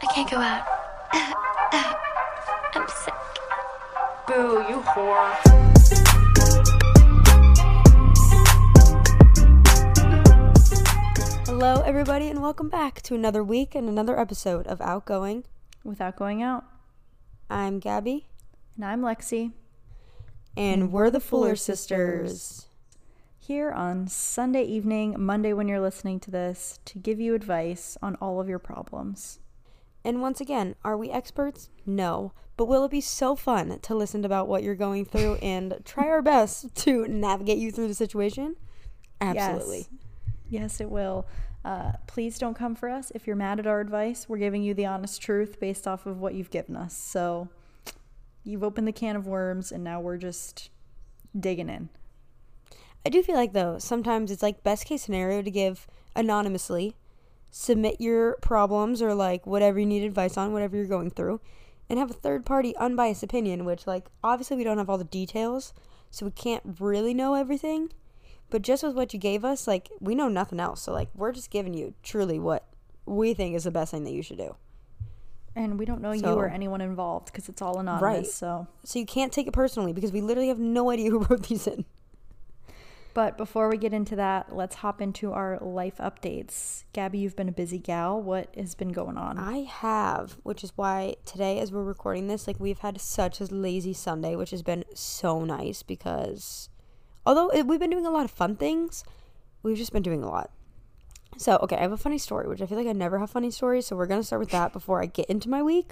I can't go out. I'm sick. Boo, you whore. Hello, everybody, and welcome back to another week and another episode of Outgoing Without Going Out. I'm Gabby, And I'm Lexi. and we're the Fuller Sisters. Here on Sunday evening, Monday when you're listening to this, to give you advice on all of your problems. And once again, are we experts? No. But will it be so fun to listen about what you're going through and try our best to navigate you through the situation? Absolutely. Yes, it will. Please don't come for us if you're mad at our advice. We're giving you the honest truth based off of what you've given us. So you've opened the can of worms and now we're just digging in. I do feel like, though, sometimes it's like best case scenario to give anonymously, submit your problems or like whatever you need advice on, whatever you're going through, and have a third party unbiased opinion, which like obviously we don't have all the details, so we can't really know everything. But just with what you gave us, like, we know nothing else. So, like, we're just giving you truly what we think is the best thing that you should do. And we don't know you or anyone involved because it's all anonymous. Right. So you can't take it personally because we literally have no idea who wrote these in. But before we get into that, let's hop into our life updates. Gabby, you've been a busy gal. What has been going on? I have, which is why today, as we're recording this, like, we've had such a lazy Sunday, which has been so nice because although we've been doing a lot of fun things, we've just been doing a lot. So, okay, I have a funny story, which I feel like I never have funny stories, so we're going to start with that before I get into my week.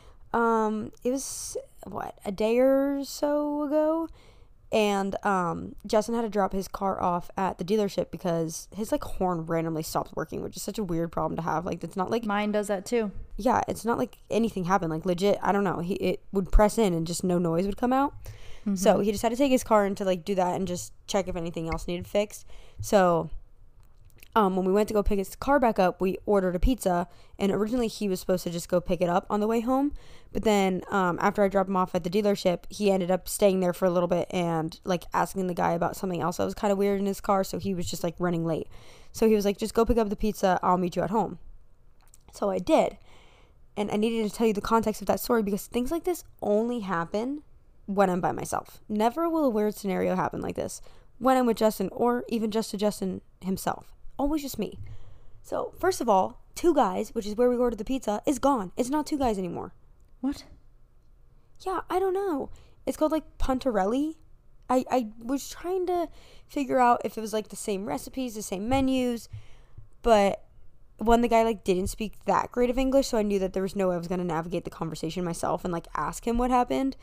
It was, a day or so ago, and Justin had to drop his car off at the dealership because his, like, horn randomly stopped working, which is such a weird problem to have. Like, it's not like... Mine does that too. Yeah, it's not like anything happened. Like, legit, I don't know. It would press in and just no noise would come out. Mm-hmm. So he just had to take his car in to, like, do that and just check if anything else needed fixed. So when we went to go pick his car back up, we ordered a pizza, and originally he was supposed to just go pick it up on the way home. But then after I dropped him off at the dealership, he ended up staying there for a little bit and, like, asking the guy about something else that was kind of weird in his car, so he was just, like, running late. So he was like, just go pick up the pizza, I'll meet you at home. So I did. And I needed to tell you the context of that story because things like this only happen when I'm by myself. Never will a weird scenario happen like this when I'm with Justin or even just to Justin himself. Always just me. So, first of all, Two Guys, which is where we ordered the pizza, is gone. It's not Two Guys anymore. What? Yeah, I don't know. It's called, like, Puntarelli. I was trying to figure out if it was, like, the same recipes, the same menus, but the guy, like, didn't speak that great of English, so I knew that there was no way I was going to navigate the conversation myself and, like, ask him what happened.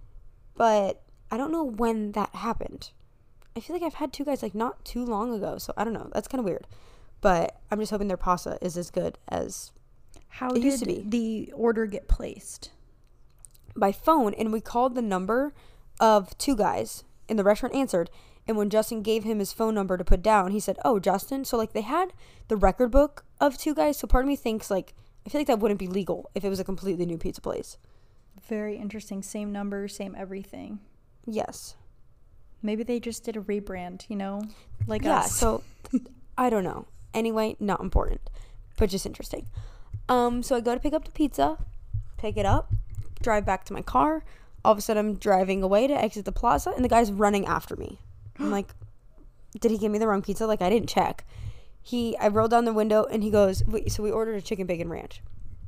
But I don't know when that happened. I feel like I've had Two Guys, like, not too long ago, so I don't know. That's kind of weird. But I'm just hoping their pasta is as good as it used to be. How did the order get placed? By phone, and we called the number of Two Guys, and the restaurant answered. And when Justin gave him his phone number to put down, he said, "Oh, Justin." So, like, they had the record book of Two Guys, so part of me thinks, like, I feel like that wouldn't be legal if it was a completely new pizza place. Very interesting. Same number, same everything. Yes. Maybe they just did a rebrand, like yeah, us. So I don't know. Anyway, not important, but just interesting. So I go to pick up the pizza, pick it up, drive back to my car. All of a sudden, I'm driving away to exit the plaza, and the guy's running after me. I'm like, did he give me the wrong pizza? Like, I didn't check. I rolled down the window, and he goes, wait, so we ordered a chicken bacon ranch.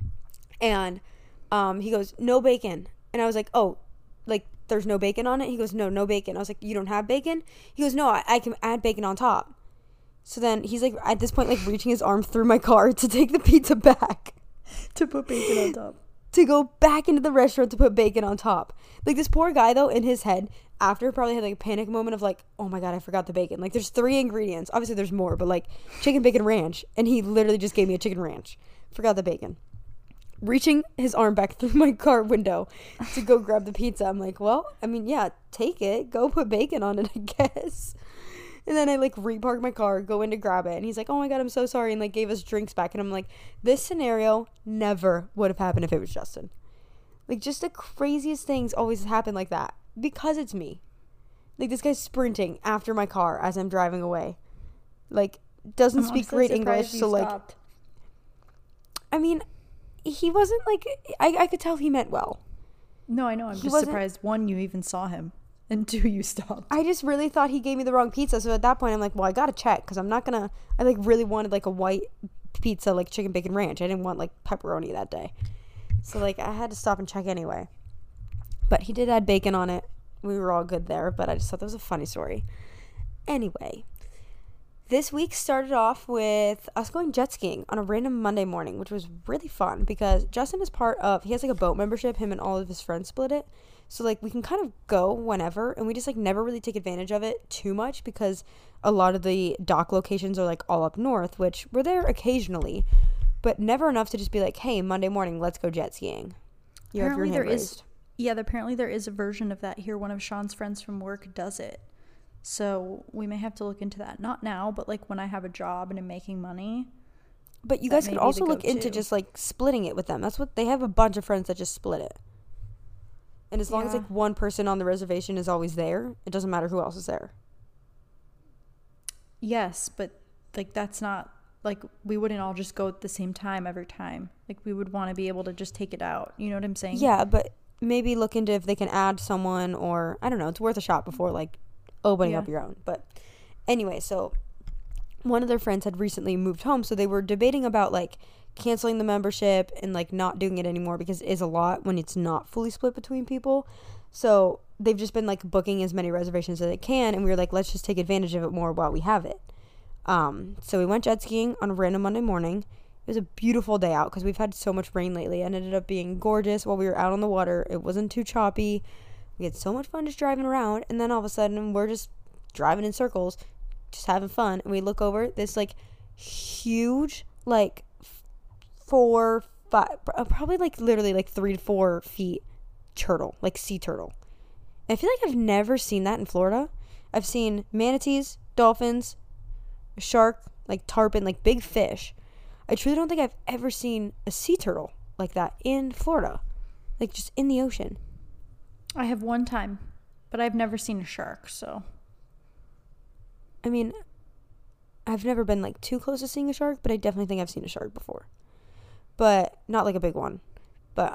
And he goes, no bacon. And I was like, oh, like, there's no bacon on it? He goes, no bacon. I was like, you don't have bacon? He goes, no, I can add bacon on top. So then he's, like, at this point, like, reaching his arm through my car to take the pizza back. To put bacon on top. To go back into the restaurant to put bacon on top. Like, this poor guy, though, in his head, after probably had, like, a panic moment of, like, oh my God, I forgot the bacon. Like, there's 3 ingredients. Obviously, there's more, but, like, chicken bacon ranch. And he literally just gave me a chicken ranch. Forgot the bacon. Reaching his arm back through my car window to go grab the pizza. I'm like, well, I mean, yeah, take it. Go put bacon on it, I guess. And then I, like, repark my car, go in to grab it. And he's like, oh, my God, I'm so sorry. And, like, gave us drinks back. And I'm like, this scenario never would have happened if it was Justin. Like, just the craziest things always happen like that. Because it's me. Like, this guy's sprinting after my car as I'm driving away. Like, doesn't speak great English. So, like, I mean, he wasn't like, I could tell he meant well. No, I know. I'm He just wasn't- surprised, one, you even saw him, and two, you stopped. I just really thought he gave me the wrong pizza. So at that point, I'm like, well, I gotta check because I like really wanted like a white pizza, like chicken bacon ranch. I didn't want like pepperoni that day. So like I had to stop and check anyway. But he did add bacon on it. We were all good there, but I just thought that was a funny story. Anyway, this week started off with us going jet skiing on a random Monday morning, which was really fun because Justin is he has like a boat membership. Him and all of his friends split it. So like we can kind of go whenever, and we just like never really take advantage of it too much because a lot of the dock locations are like all up north, which we're there occasionally, but never enough to just be like, hey, Monday morning, let's go jet skiing. You have your hand raised. Apparently there is a version of that here. One of Sean's friends from work does it. So we may have to look into that. Not now, but like when I have a job and I'm making money. But you guys could also look into just like splitting it with them. That's what they have, a bunch of friends that just split it. And as long as like one person on the reservation is always there, it doesn't matter who else is there. Yes, but like that's not like we wouldn't all just go at the same time every time. Like we would want to be able to just take it out. You know what I'm saying? Yeah, but maybe look into if they can add someone, or I don't know, it's worth a shot before like opening up your own. But anyway, so one of their friends had recently moved home, so they were debating about like canceling the membership and like not doing it anymore because it is a lot when it's not fully split between people. So they've just been like booking as many reservations as they can, and we were like, let's just take advantage of it more while we have it. So we went jet skiing on a random Monday morning. It was a beautiful day out because we've had so much rain lately, and it ended up being gorgeous while we were out on the water. It wasn't too choppy. We had so much fun just driving around, and then all of a sudden we're just driving in circles, just having fun, and we look over this like huge, like 4, 5, probably like literally like 3 to 4 feet turtle, like sea turtle. And I feel like I've never seen that in Florida. I've seen manatees, dolphins, a shark, like tarpon, like big fish. I truly don't think I've ever seen a sea turtle like that in Florida, like just in the ocean. I have one time, but I've never seen a shark, so. I mean, I've never been like too close to seeing a shark, but I definitely think I've seen a shark before. But not like a big one. But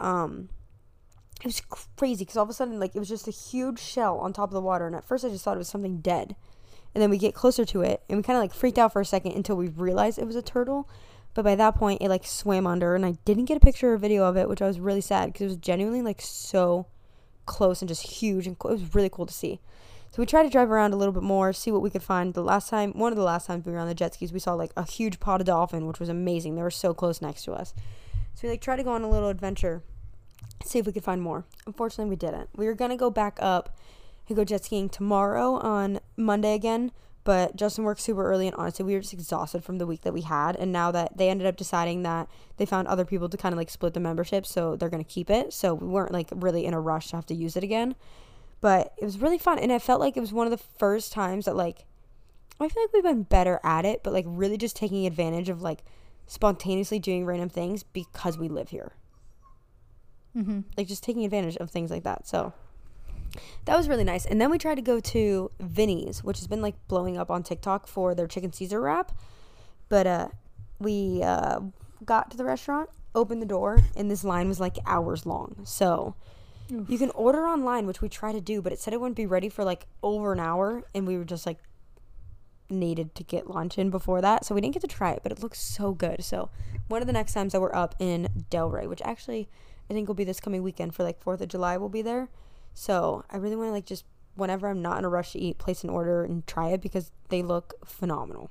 it was crazy because all of a sudden like it was just a huge shell on top of the water, and at first I just thought it was something dead. And then we get closer to it, and we kind of like freaked out for a second until we realized it was a turtle. But by that point, it like swam under, and I didn't get a picture or video of it, which I was really sad because it was genuinely like so close and just huge, and it was really cool to see. So we tried to drive around a little bit more, see what we could find. One of the last times we were on the jet skis, we saw like a huge pod of dolphin, which was amazing. They were so close next to us. So we like tried to go on a little adventure, see if we could find more. Unfortunately, we didn't. We were gonna go back up and go jet skiing tomorrow on Monday again, but Justin worked super early, and honestly, we were just exhausted from the week that we had. And now that they ended up deciding that they found other people to kind of like split the membership, so they're gonna keep it. So we weren't like really in a rush to have to use it again. But it was really fun, and I felt like it was one of the first times that like I feel like we've been better at it, but like really just taking advantage of like spontaneously doing random things because we live here. Mm-hmm. Like just taking advantage of things like that. So that was really nice. And then we tried to go to Vinny's, which has been like blowing up on TikTok for their chicken Caesar wrap. But we got to the restaurant, opened the door, and this line was like hours long. So oof. You can order online, which we tried to do, but it said it wouldn't be ready for like over an hour, and we were just like needed to get lunch in before that, so we didn't get to try it, but it looks so good. So one of the next times that we're up in Delray, which actually I think will be this coming weekend for like 4th of July, we'll be there. So I really want to like just whenever I'm not in a rush to eat, place an order and try it because they look phenomenal.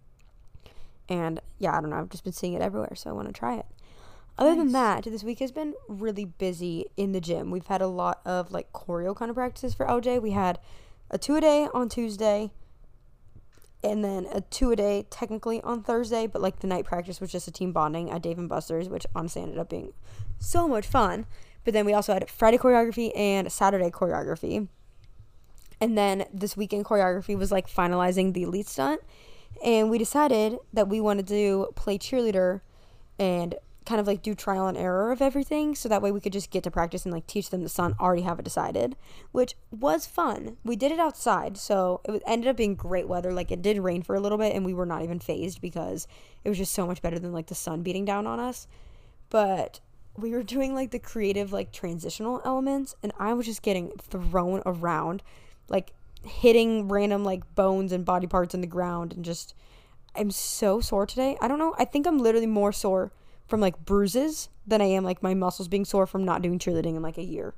And yeah, I don't know, I've just been seeing it everywhere, so I want to try it. Other than that, this week has been really busy in the gym. We've had a lot of like choreo kind of practices for LJ. We had a 2-a-day on Tuesday, and then a 2-a-day technically on Thursday, but like the night practice was just a team bonding at Dave & Buster's, which honestly ended up being so much fun. But then we also had Friday choreography and Saturday choreography. And then this weekend choreography was like finalizing the elite stunt, and we decided that we wanted to play cheerleader and kind of like do trial and error of everything, so that way we could just get to practice and like teach them the stunt, already have it decided, which was fun. We did it outside, so it ended up being great weather. Like it did rain for a little bit, and we were not even phased because it was just so much better than like the sun beating down on us. but we were doing like the creative like transitional elements, and I was just getting thrown around, like hitting random like bones and body parts in the ground, and just I'm so sore today. I don't know. I think I'm literally more sore from like bruises than I am like my muscles being sore from not doing cheerleading in like a year.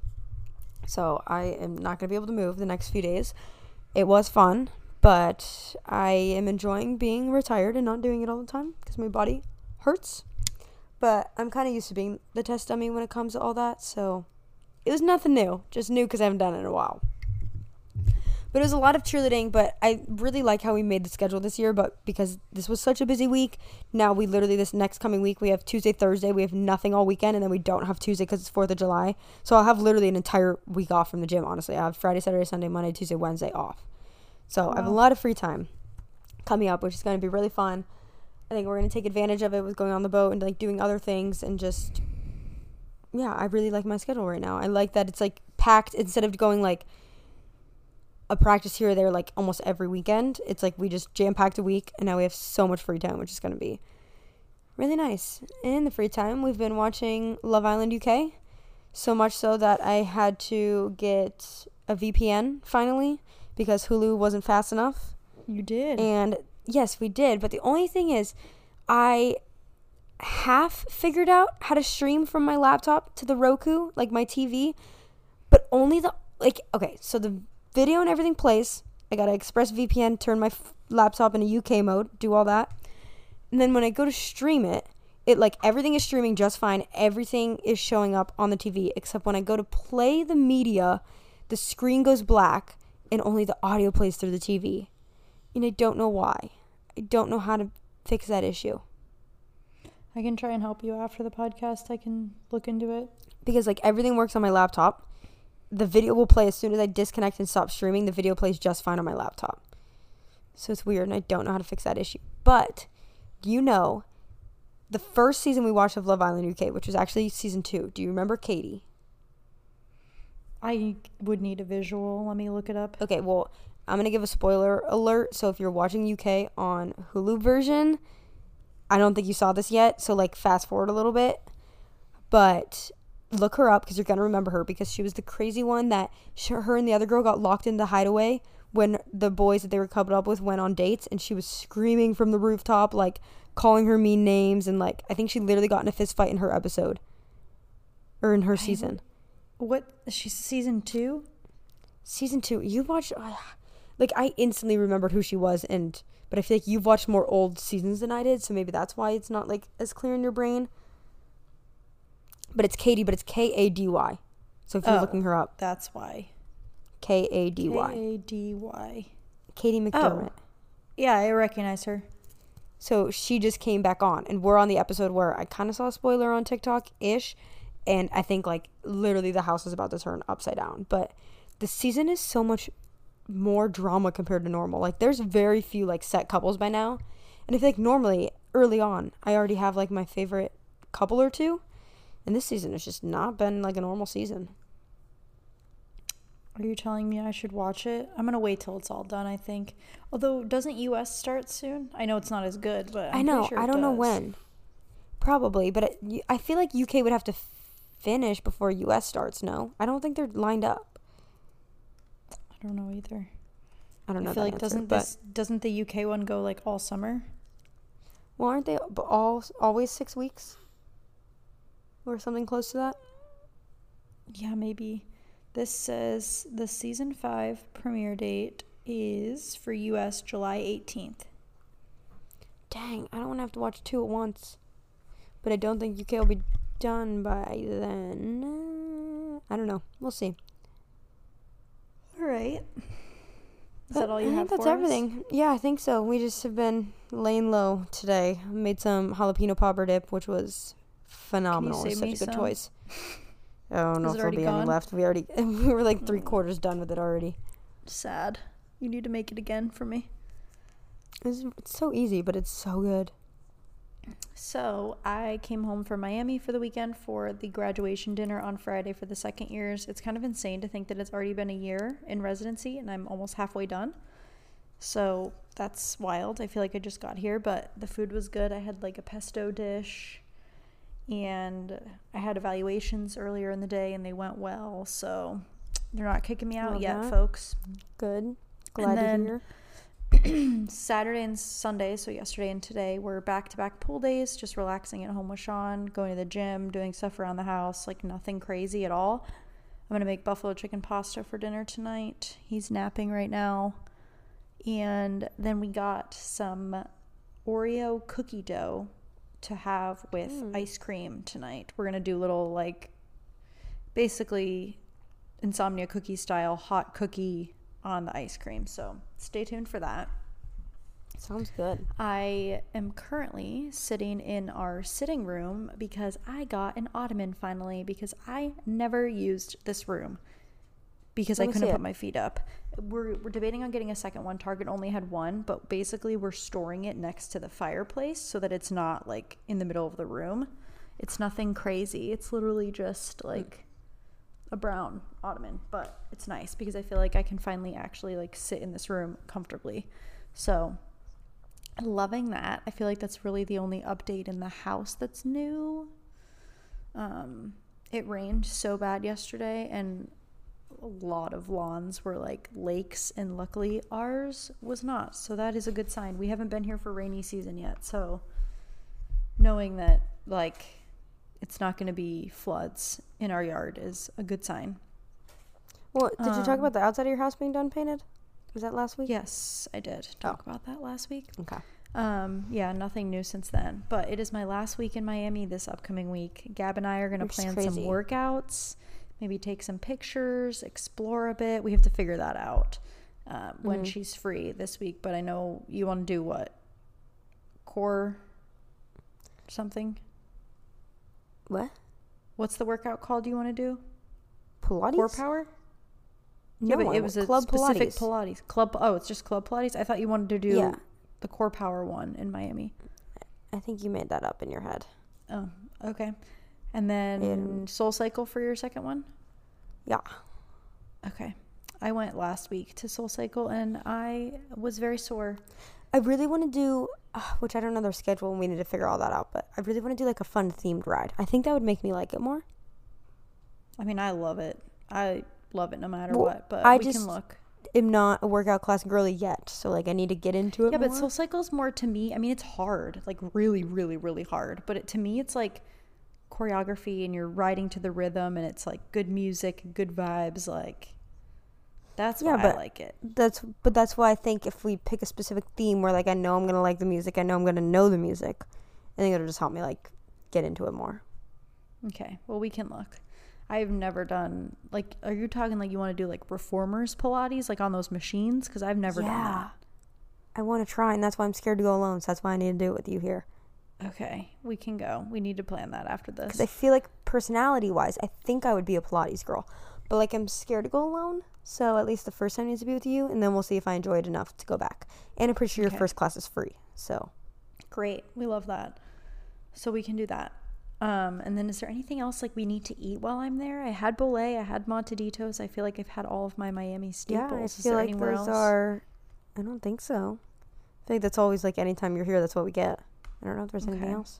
So I am not going to be able to move the next few days. It was fun, but I am enjoying being retired and not doing it all the time because my body hurts. But I'm kind of used to being the test dummy when it comes to all that. So it was nothing new. Just new because I haven't done it in a while. But it was a lot of cheerleading, but I really like how we made the schedule this year. But because this was such a busy week, now we literally, this next coming week, we have Tuesday, Thursday. We have nothing all weekend, and then we don't have Tuesday because it's 4th of July. So I'll have literally an entire week off from the gym, honestly. I have Friday, Saturday, Sunday, Monday, Tuesday, Wednesday off. So I have a lot of free time coming up, which is going to be really fun. I think we're going to take advantage of it with going on the boat and like doing other things and just, yeah, I really like my schedule right now. I like that it's like packed instead of going like a practice here or there like almost every weekend. It's like we just jam-packed a week, and now we have so much free time, which is going to be really nice. In the free time, we've been watching Love Island UK, so much so that I had to get a VPN finally because Hulu wasn't fast enough. You did. And yes, we did, but the only thing is I half figured out how to stream from my laptop to the Roku, like my TV, but only the, like, okay, so the video and everything plays. I gotta ExpressVPN, turn my laptop into UK mode, do all that. And then when I go to stream it, like everything is streaming just fine. Everything is showing up on the TV, except when I go to play the media, the screen goes black and only the audio plays through the TV. And I don't know why. I don't know how to fix that issue. I can try and help you after the podcast. I can look into it. Because like everything works on my laptop. The video will play as soon as I disconnect and stop streaming. The video plays just fine on my laptop. So it's weird, and I don't know how to fix that issue. But, do you know, the first season we watched of Love Island UK, which was actually season 2, do you remember Katie? I would need a visual. Let me look it up. Okay, well, I'm going to give a spoiler alert. So if you're watching UK on Hulu version, I don't think you saw this yet. So, like, fast forward a little bit. But look her up because you're going to remember her because she was the crazy one that her and the other girl got locked in the hideaway when the boys that they were coupled up with went on dates, and she was screaming from the rooftop, like calling her mean names, and like I think she literally got in a fist fight in her episode or in her season. What? She's season 2? Season 2. You watched like I instantly remembered who she was, but I feel like you've watched more old seasons than I did, so maybe that's why it's not like as clear in your brain. But it's Katie, but it's Kady. So if you're looking her up, that's why. Kady. Kady. Katie McDermott. Oh. Yeah, I recognize her. So she just came back on, and we're on the episode where I kind of saw a spoiler on TikTok-ish, and I think like literally the house is about to turn upside down. But the season is so much more drama compared to normal. Like there's very few like set couples by now, and I feel like normally early on I already have like my favorite couple or two, and this season has just not been like a normal season. Are you telling me I should watch it? I'm gonna wait till it's all done, I think. Although, doesn't US start soon? I know it's not as good, but I'm pretty sure it I don't know does. when. Probably, but I feel like UK would have to finish before US starts. No, I don't think they're lined up. I don't know either. I don't know. I feel that like answer, doesn't the UK one go like all summer? Well, aren't they always 6 weeks or something close to that? Yeah, maybe. This says the season 5 premiere date is for US July 18th. Dang, I don't want to have to watch 2 at once. But I don't think UK will be done by then. I don't know. We'll see. All right. Is that all you have for us? That's everything. Yeah, I think so. We just have been laying low today. Made some jalapeno popper dip, which was phenomenal. It's such a good choice. I don't know if there'll be any left. We were like 3/4 done with it already. Sad. You need to make it again for me. It's so easy, but it's so good. So I came home from Miami for the weekend for the graduation dinner on Friday for the second years. It's kind of insane to think that it's already been a year in residency and I'm almost halfway done. So that's wild. I feel like I just got here, but the food was good. I had like a pesto dish and I had evaluations earlier in the day and they went well, so they're not kicking me out Love yet, that. folks. Good. Glad And to then hear. Saturday and Sunday, so yesterday and today, were back-to-back pool days, just relaxing at home with Sean, going to the gym, doing stuff around the house, like nothing crazy at all. I'm going to make buffalo chicken pasta for dinner tonight. He's napping right now. And then we got some Oreo cookie dough to have with ice cream tonight. We're going to do little, like, basically insomnia cookie style hot cookie on the ice cream. So stay tuned for that. Sounds good. I am currently sitting in our sitting room because I got an ottoman finally, because I never used this room because I couldn't put my feet up. We're debating on getting a second one. Target only had one, but basically we're storing it next to the fireplace so that it's not like in the middle of the room. It's nothing crazy. It's literally just like a brown ottoman, but it's nice because I feel like I can finally actually like sit in this room comfortably. So loving that. I feel like that's really the only update in the house that's new. It rained so bad yesterday and a lot of lawns were like lakes, and luckily ours was not, so that is a good sign. We haven't been here for rainy season yet, so knowing that like it's not going to be floods in our yard is a good sign. Well, did you talk about the outside of your house being done painted? Was that last week? Yes, I did talk about that last week. Okay. Yeah, nothing new since then, but it is my last week in Miami this upcoming week. Gab and I are going to plan some workouts, maybe take some pictures, explore a bit. We have to figure that out when she's free this week, but I know you want to do what? Core something? What? What's the workout called you want to do? Pilates? Core power? No, Yeah, but it was a Club specific Pilates. Club. Oh, it's just Club Pilates? I thought you wanted to do the Core Power one in Miami. I think you made that up in your head. Oh, okay. And then Soul Cycle for your second one? Yeah. Okay. I went last week to Soul Cycle and I was very sore. I really want to do, which I don't know their schedule and we need to figure all that out, but I really want to do like a fun themed ride. I think that would make me like it more. I mean, I love it. I love it no matter what, but we can look. I'm not a workout class girly yet, so like I need to get into it more. But Soul Cycle's more to me, I mean, it's hard, like really, really, really hard, but to me it's like choreography and you're riding to the rhythm and it's like good music, good vibes, like that's why I like it. That's why I think if we pick a specific theme where like I know I'm going to like the music, I know I'm going to know the music, I think it'll just help me like get into it more. Okay, well we can look. I've never done, like, are you talking like you want to do like reformers Pilates, like on those machines? Because I've never done that. I want to try, and that's why I'm scared to go alone, so that's why I need to do it with you here. Okay, we can go. We need to plan that after this. Because I feel like personality-wise, I think I would be a Pilates girl. But, like, I'm scared to go alone, so at least the first time needs to be with you, and then we'll see if I enjoy it enough to go back. And I'm pretty sure your first class is free, so. Great. We love that. So we can do that. And then is there anything else like we need to eat while I'm there? I had Bolé, I had Montaditos. I feel like I've had all of my Miami staples. Yeah, I feel like those are, I don't think so. I think that's always like anytime you're here, that's what we get. I don't know if there's anything else.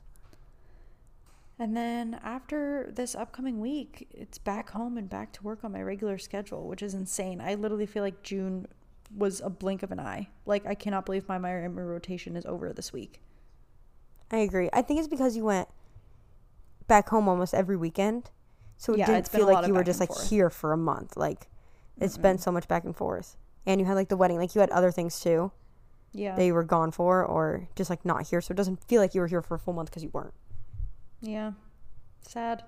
And then after this upcoming week, it's back home and back to work on my regular schedule, which is insane. I literally feel like June was a blink of an eye. Like, I cannot believe my Miami rotation is over this week. I agree. I think it's because you went back home almost every weekend, so it didn't feel like you were just like here for a month. Like, it's been so much back and forth, and you had like the wedding, like you had other things too that you were gone for, or just like not here, so it doesn't feel like you were here for a full month because you weren't. Sad.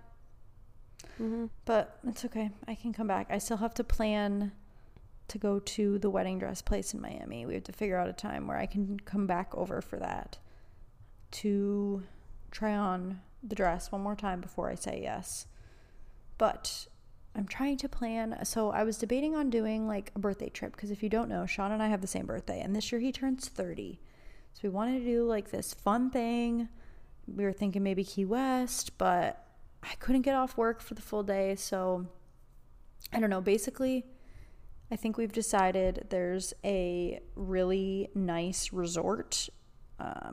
But it's okay, I can come back. I still have to plan to go to the wedding dress place in Miami. We have to figure out a time where I can come back over for that to try on the dress one more time before I say yes. But I'm trying to plan. So I was debating on doing like a birthday trip, because if you don't know, Sean and I have the same birthday, and this year he turns 30. So we wanted to do like this fun thing. We were thinking maybe Key West, but I couldn't get off work for the full day. So I don't know. Basically, I think we've decided there's a really nice resort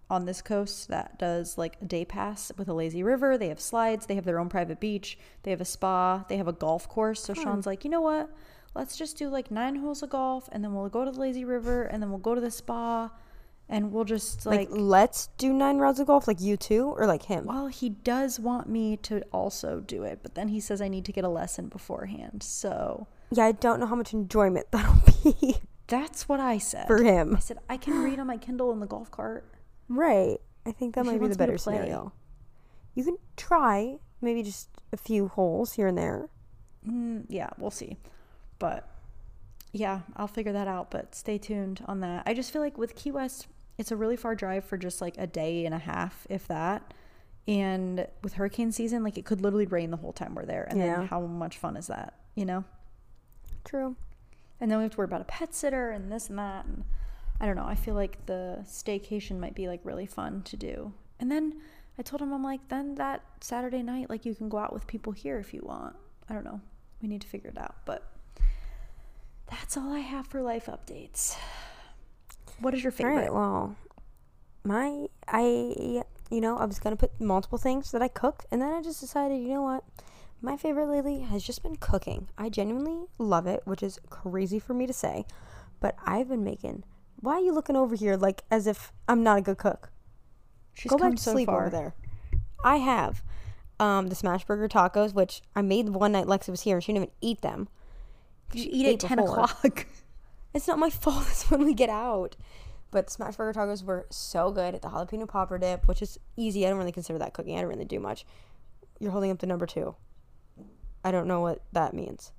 on this coast that does like a day pass with a lazy river. They have slides. They have their own private beach. They have a spa. They have a golf course. So Sean's like, you know what? Let's just do like 9 holes of golf, and then we'll go to the lazy river, and then we'll go to the spa, and we'll just like let's do 9 rounds of golf, like you two, or like him. Well, he does want me to also do it, but then he says I need to get a lesson beforehand. So yeah, I don't know how much enjoyment that'll be. That's what I said for him. I said I can read on my Kindle in the golf cart. Right. I think that might be the better scenario. You can try maybe just a few holes here and there. Yeah, we'll see. But yeah, I'll figure that out. But stay tuned on that. I just feel like with Key West, it's a really far drive for just like a day and a half, if that. And with hurricane season, like it could literally rain the whole time we're there. And then how much fun is that, you know? True. And then we have to worry about a pet sitter and this and that. And I don't know. I feel like the staycation might be like really fun to do. And then I told him, I'm like, then that Saturday night, like you can go out with people here if you want. I don't know. We need to figure it out. But that's all I have for life updates. What is your favorite? All right, well, I was going to put multiple things that I cooked. And then I just decided, you know what? My favorite lately has just been cooking. I genuinely love it, which is crazy for me to say. But I've been making... Why are you looking over here like as if I'm not a good cook? She's Go come back to so sleep far. over there. I have the smash burger tacos, which I made one night Lexa was here and she didn't even eat them. You eat at 10 o'clock. It's not my fault. It's when we get out. But smash burger tacos were so good. The jalapeno popper dip, which is easy. I don't really consider that cooking. I don't really do much. You're holding up the number 2. I don't know what that means.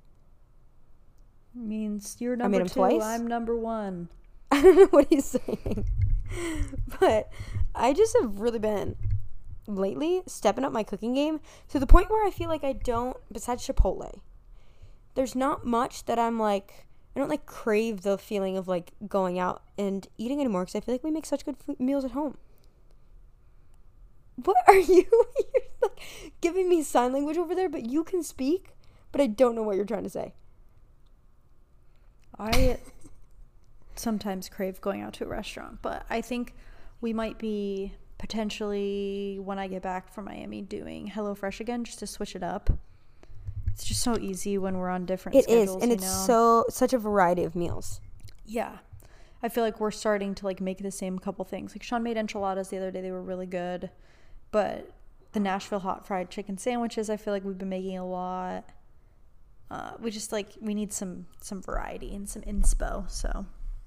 Means you're number 2. Twice? I'm number 1. I don't know what he's saying. But I just have really been lately stepping up my cooking game to the point where I feel like I don't, besides Chipotle, there's not much that I'm like, I don't like crave the feeling of like going out and eating anymore because I feel like we make such good meals at home. What are you? You're like giving me sign language over there, but you can speak, but I don't know what you're trying to say. I sometimes crave going out to a restaurant, but I think we might be potentially, when I get back from Miami, doing HelloFresh again just to switch it up. It's just so easy when we're on different schedules. It is, and it's such a variety of meals. Yeah. I feel like we're starting to like make the same couple things. Like Sean made enchiladas the other day. They were really good. But the Nashville hot fried chicken sandwiches, I feel like we've been making a lot. We need some variety and some inspo. So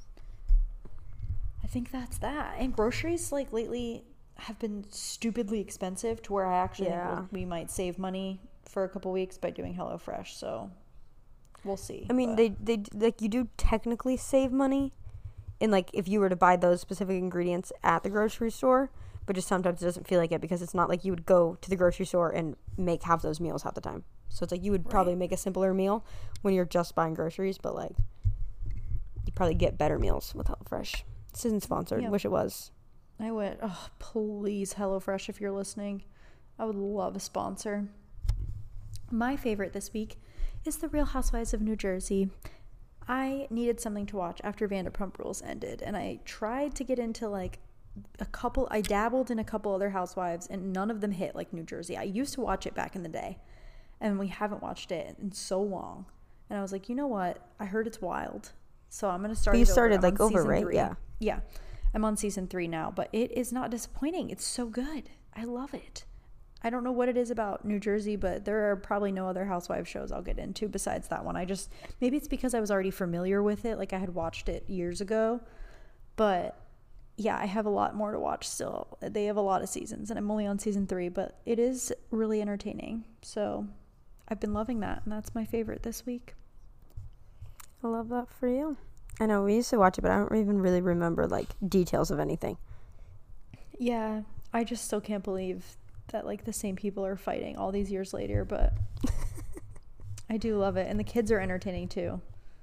I think that's that. And groceries like lately have been stupidly expensive to where I actually think we might save money for a couple weeks by doing HelloFresh. So we'll see. I mean, they like you do technically save money in like if you were to buy those specific ingredients at the grocery store, but just sometimes it doesn't feel like it because it's not like you would go to the grocery store and make half those meals half the time. So it's like you would probably make a simpler meal when you're just buying groceries, but like you probably get better meals with HelloFresh. This isn't sponsored. Wish it was. I would. Oh, please, HelloFresh, if you're listening. I would love a sponsor. My favorite this week is The Real Housewives of New Jersey. I needed something to watch after Vanderpump Rules ended, and I tried to get into like I dabbled in a couple other housewives, and none of them hit like New Jersey. I used to watch it back in the day, and we haven't watched it in so long. And I was like, you know what? I heard it's wild, so I'm gonna start. But you started like over, right? 3. Yeah. I'm on season 3 now, but it is not disappointing. It's so good. I love it. I don't know what it is about New Jersey, but there are probably no other housewives shows I'll get into besides that one. Maybe it's because I was already familiar with it. Like I had watched it years ago, but yeah, I have a lot more to watch still. They have a lot of seasons and I'm only on season 3, but it is really entertaining. So I've been loving that, and that's my favorite this week. I love that for you. I know we used to watch it, but I don't even really remember like details of anything. Yeah, I just still can't believe that like the same people are fighting all these years later, but I do love it, and the kids are entertaining too.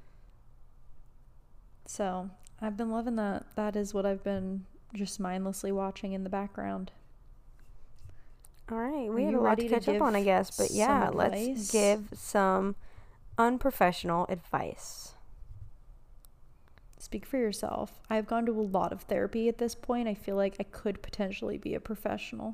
So I've been loving that. That is what I've been just mindlessly watching in the background. All right, we have a lot to catch up on, I guess, but yeah, let's give some unprofessional advice. Speak for yourself. I've gone to a lot of therapy at this point. I feel like I could potentially be a professional.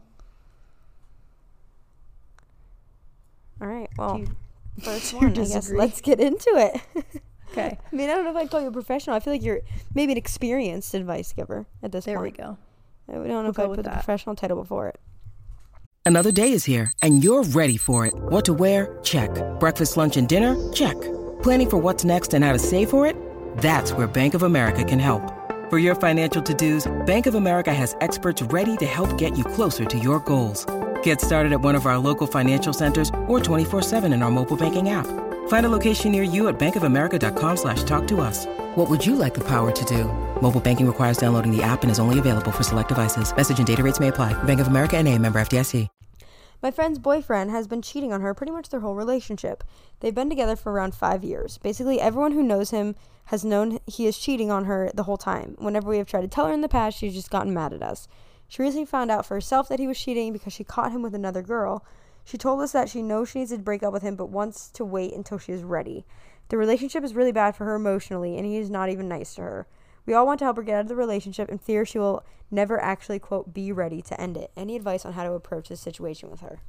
All right. Well, first one, I guess. Let's get into it. Okay. I mean, I don't know if I'd call you a professional. I feel like you're maybe an experienced advice giver at this point. There we go. I don't know if I'd put the professional title before it. Another day is here, and you're ready for it. What to wear? Check. Breakfast, lunch, and dinner? Check. Planning for what's next and how to save for it? That's where Bank of America can help. For your financial to-dos, Bank of America has experts ready to help get you closer to your goals. Get started at one of our local financial centers or 24/7 in our mobile banking app. Find a location near you at bankofamerica.com/talktous. What would you like the power to do? Mobile banking requires downloading the app and is only available for select devices. Message and data rates may apply. Bank of America N.A., member FDIC. My friend's boyfriend has been cheating on her pretty much their whole relationship. They've been together for around 5 years. Basically, everyone who knows him has known he is cheating on her the whole time. Whenever we have tried to tell her in the past, she's just gotten mad at us. She recently found out for herself that he was cheating because she caught him with another girl. She told us that she knows she needs to break up with him but wants to wait until she is ready. The relationship is really bad for her emotionally, and he is not even nice to her. We all want to help her get out of the relationship and fear she will never actually, quote, be ready to end it. Any advice on how to approach this situation with her?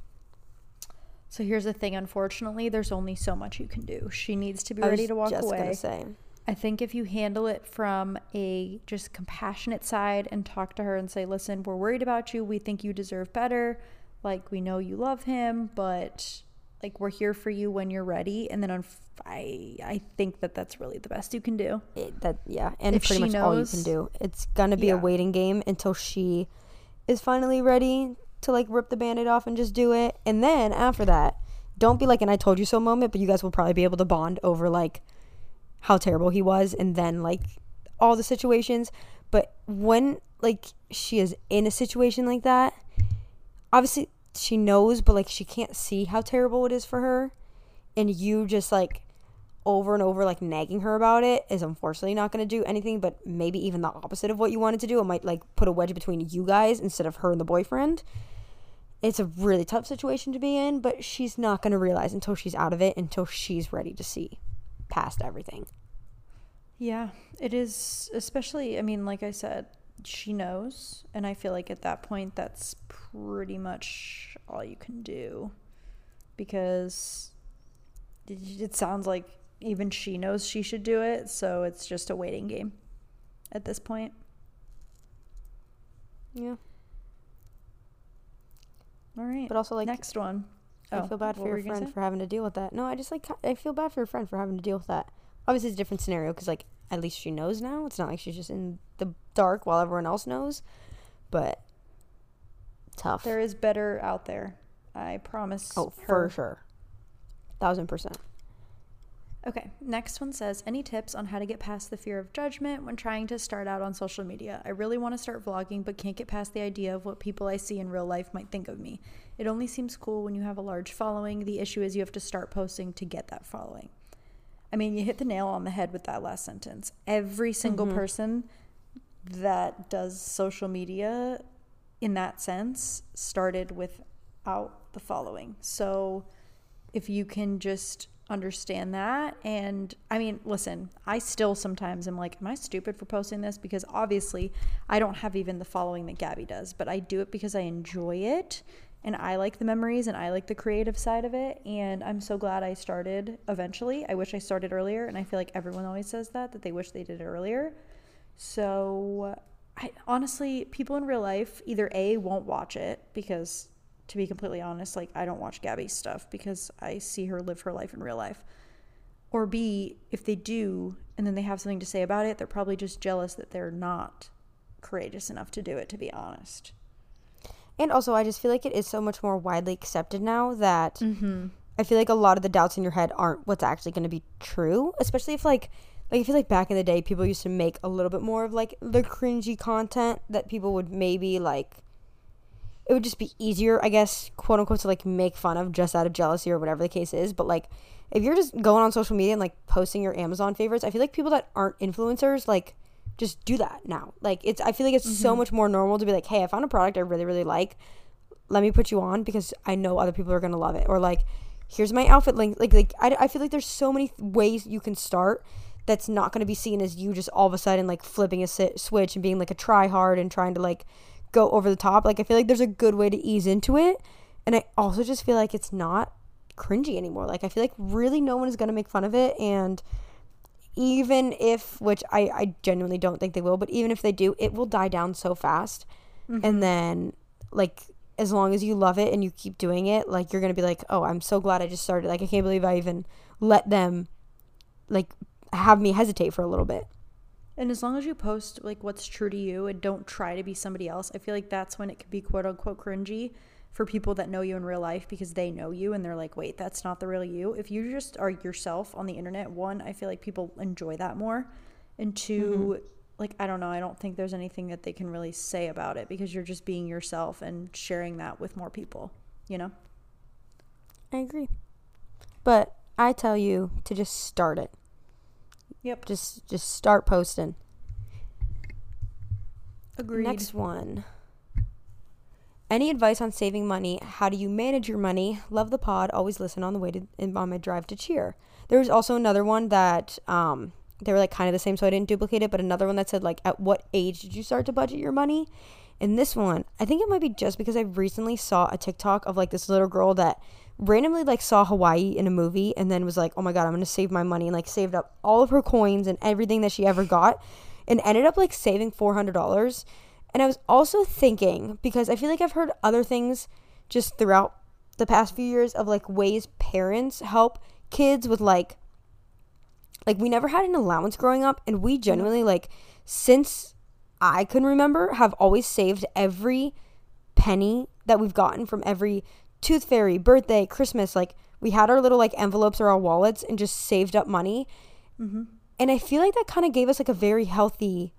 So here's the thing. Unfortunately, there's only so much you can do. She needs to be ready to walk away. I was just going to say. I think if you handle it from a just compassionate side and talk to her and say, listen, we're worried about you. We think you deserve better. Like, we know you love him, but like, we're here for you when you're ready. And then I think that that's really the best you can do. And if pretty much all you can do. It's going to be a waiting game until she is finally ready to like rip the Band-Aid off and just do it. And then after that, don't be like an I told you so moment, but you guys will probably be able to bond over like how terrible he was and then like all the situations. But when like she is in a situation like that, obviously she knows, but like she can't see how terrible it is for her, and you just like over and over like nagging her about it is unfortunately not going to do anything but maybe even the opposite of what you wanted to do. It might like put a wedge between you guys instead of her and the boyfriend. It's a really tough situation to be in, but she's not going to realize until she's out of it, until she's ready to see past everything. Yeah, it is. Especially, I mean, like I said, she knows, and I feel like at that point that's pretty much all you can do, because it sounds like even she knows she should do it, so it's just a waiting game at this point. Yeah. All right. But also, like, next one. I feel bad for your friend for having to deal with that. No, I feel bad for your friend for having to deal with that. Obviously, it's a different scenario because, like, at least she knows now. It's not like she's just in the dark while everyone else knows. But tough. There is better out there. I promise. Oh, for sure. 1000%. Okay, next one says, any tips on how to get past the fear of judgment when trying to start out on social media? I really want to start vlogging, but can't get past the idea of what people I see in real life might think of me. It only seems cool when you have a large following. The issue is you have to start posting to get that following. I mean, you hit the nail on the head with that last sentence. Every single person that does social media in that sense started without the following. So if you can just understand that, and I mean, listen, I still sometimes am like, am I stupid for posting this? Because obviously I don't have even the following that Gabby does, but I do it because I enjoy it and I like the memories and I like the creative side of it, and I'm so glad I started eventually. I wish I started earlier, and I feel like everyone always says that they wish they did it earlier. So I honestly, people in real life either A, won't watch it, because to be completely honest, like, I don't watch Gabby's stuff because I see her live her life in real life. Or B, if they do and then they have something to say about it, they're probably just jealous that they're not courageous enough to do it, to be honest. And also, I just feel like it is so much more widely accepted now that I feel like a lot of the doubts in your head aren't what's actually going to be true, especially if like I feel like back in the day, people used to make a little bit more of like the cringy content that people would maybe like, it would just be easier, I guess, quote unquote, to like make fun of just out of jealousy or whatever the case is. But like, if you're just going on social media and like posting your Amazon favorites, I feel like people that aren't influencers like just do that now. Like, I feel like it's so much more normal to be like, hey, I found a product I really, really like. Let me put you on because I know other people are going to love it. Or like, here's my outfit link. Like I feel like there's so many ways you can start that's not going to be seen as you just all of a sudden like flipping a switch and being like a try hard and trying to like go over the top. Like I feel like there's a good way to ease into it, and I also just feel like it's not cringy anymore. Like I feel like really no one is going to make fun of it, and even if, which I genuinely don't think they will, but even if they do, it will die down so fast. And then like as long as you love it and you keep doing it, like you're going to be like, oh, I'm so glad I just started. Like I can't believe I even let them like have me hesitate for a little bit. And as long as you post like what's true to you and don't try to be somebody else, I feel like that's when it could be quote unquote cringy for people that know you in real life, because they know you and they're like, wait, that's not the real you. If you just are yourself on the internet, one, I feel like people enjoy that more, and two, like, I don't know, I don't think there's anything that they can really say about it, because you're just being yourself and sharing that with more people, you know? I agree. But I tell you to just start it. Yep. Just start posting. Agreed. Next one. Any advice on saving money? How do you manage your money? Love the pod. Always listen on the way to on my drive to cheer. There was also another one that they were like kind of the same, so I didn't duplicate it, but another one that said like, at what age did you start to budget your money? And this one, I think it might be just because I recently saw a TikTok of like this little girl that randomly like saw Hawaii in a movie and then was like, oh my god, I'm gonna save my money, and like saved up all of her coins and everything that she ever got, and ended up like saving $400. And I was also thinking, because I feel like I've heard other things just throughout the past few years of like ways parents help kids with like we never had an allowance growing up, and we genuinely like, since I can remember, have always saved every penny that we've gotten from every tooth fairy, birthday, Christmas. Like we had our little like envelopes or our wallets and just saved up money. And I feel like that kind of gave us like a very healthy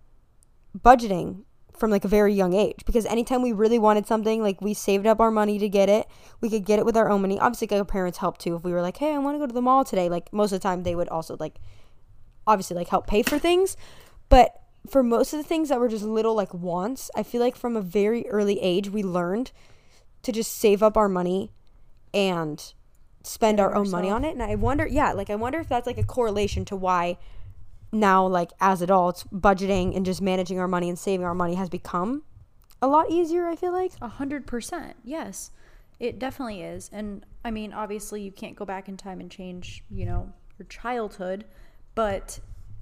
budgeting from like a very young age, because anytime we really wanted something, like we saved up our money to get it. We could get it with our own money. Obviously like, our parents helped too. If we were like, hey, I want to go to the mall today, like most of the time they would also like obviously like help pay for things. But for most of the things that were just little like wants, I feel like from a very early age we learned to just save up our money and spend our own money on it. And I wonder if that's like a correlation to why now, like as adults, budgeting and just managing our money and saving our money has become a lot easier. I feel like 100%. Yes, it definitely is. And I mean, obviously you can't go back in time and change, you know, your childhood, but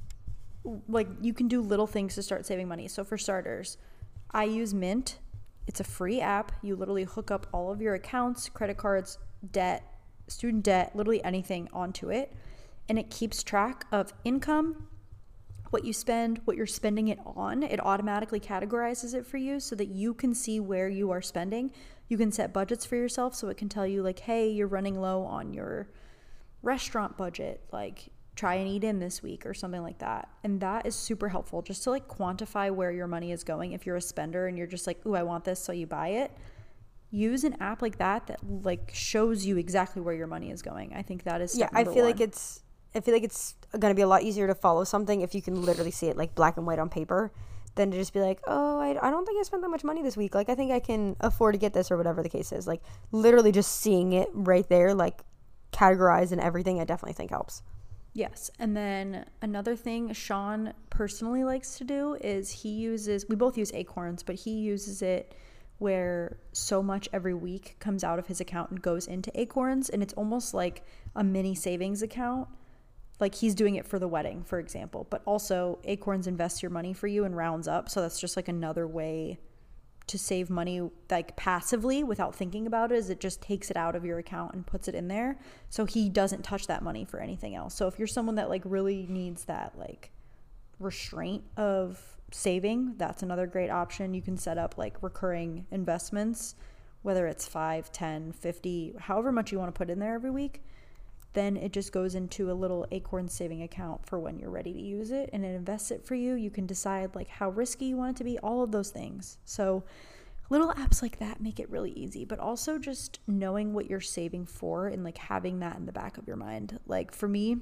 like you can do little things to start saving money. So for starters, I use Mint. It's a free app. You literally hook up all of your accounts, credit cards, debt, student debt, literally anything onto it, and it keeps track of income, what you spend, what you're spending it on. It automatically categorizes it for you so that you can see where you are spending. You can set budgets for yourself, so it can tell you like, hey, you're running low on your restaurant budget, like try and eat in this week or something like that. And that is super helpful just to like quantify where your money is going. If you're a spender and you're just like, ooh, I want this, so you buy it, use an app like that like shows you exactly where your money is going. I think that is step number one. I feel like it's going to be a lot easier to follow something if you can literally see it like black and white on paper than to just be like, oh, I don't think I spent that much money this week. Like, I think I can afford to get this, or whatever the case is. Like, literally just seeing it right there, like, categorized and everything, I definitely think helps. Yes. And then another thing Sean personally likes to do is we both use Acorns, but he uses it where so much every week comes out of his account and goes into Acorns, and it's almost like a mini savings account. Like he's doing it for the wedding, for example, but also Acorns invests your money for you and rounds up. So that's just like another way to save money like passively without thinking about it, is it just takes it out of your account and puts it in there. So he doesn't touch that money for anything else. So if you're someone that like really needs that like restraint of saving, that's another great option. You can set up like recurring investments, whether it's 5, 10, 50, however much you want to put in there every week. Then it just goes into a little Acorn saving account for when you're ready to use it, and it invests it for you. You can decide like how risky you want it to be, all of those things. So little apps like that make it really easy, but also just knowing what you're saving for and like having that in the back of your mind. Like for me,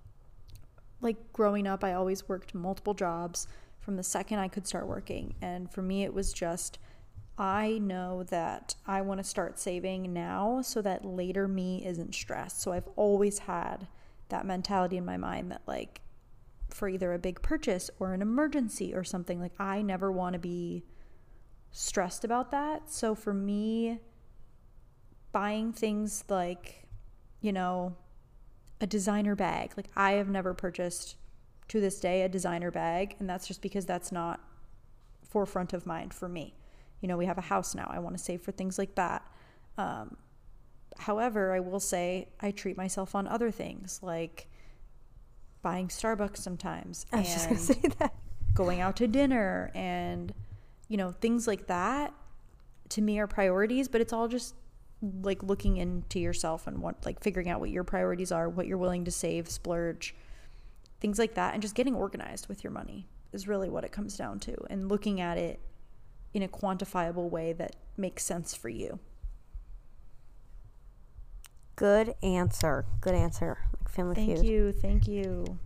like growing up, I always worked multiple jobs from the second I could start working. And for me, it was just, I know that I want to start saving now so that later me isn't stressed. So I've always had that mentality in my mind that like for either a big purchase or an emergency or something. Like, I never want to be stressed about that. So for me, buying things like, you know, a designer bag, like I have never purchased to this day a designer bag, and that's just because that's not forefront of mind for me. You know, we have a house now. I want to save for things like that. However, I will say I treat myself on other things, like buying Starbucks sometimes. I was just going to say that. Going out to dinner and, you know, things like that to me are priorities, but it's all just like looking into yourself and what, like figuring out what your priorities are, what you're willing to save, splurge, things like that, and just getting organized with your money is really what it comes down to, and looking at it in a quantifiable way that makes sense for you. Good answer. Like Family Feud. Thank you.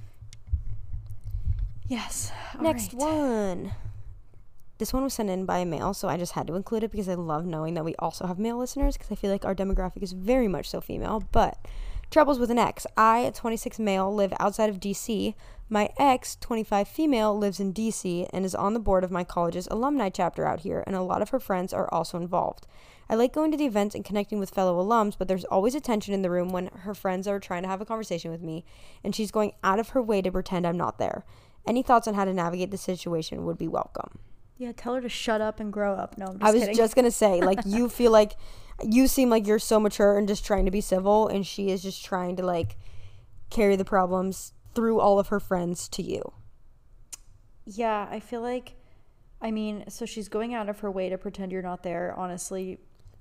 Yes. Next one. This one was sent in by mail, so I just had to include it because I love knowing that we also have male listeners, because I feel like our demographic is very much so female. But troubles with an ex. I, a 26 male, live outside of DC. My ex, 25 female, lives in DC and is on the board of my college's alumni chapter out here, and a lot of her friends are also involved. I like going to the events and connecting with fellow alums, but there's always a tension in the room when her friends are trying to have a conversation with me, and she's going out of her way to pretend I'm not there. Any thoughts on how to navigate the situation would be welcome. Yeah, tell her to shut up and grow up. No, I'm just I was kidding. just going to say, like, you feel like, you seem like you're so mature and just trying to be civil, and she is just trying to, like, carry the problems through all of her friends to you. Yeah, I feel like, I mean, so she's going out of her way to pretend you're not there. Honestly,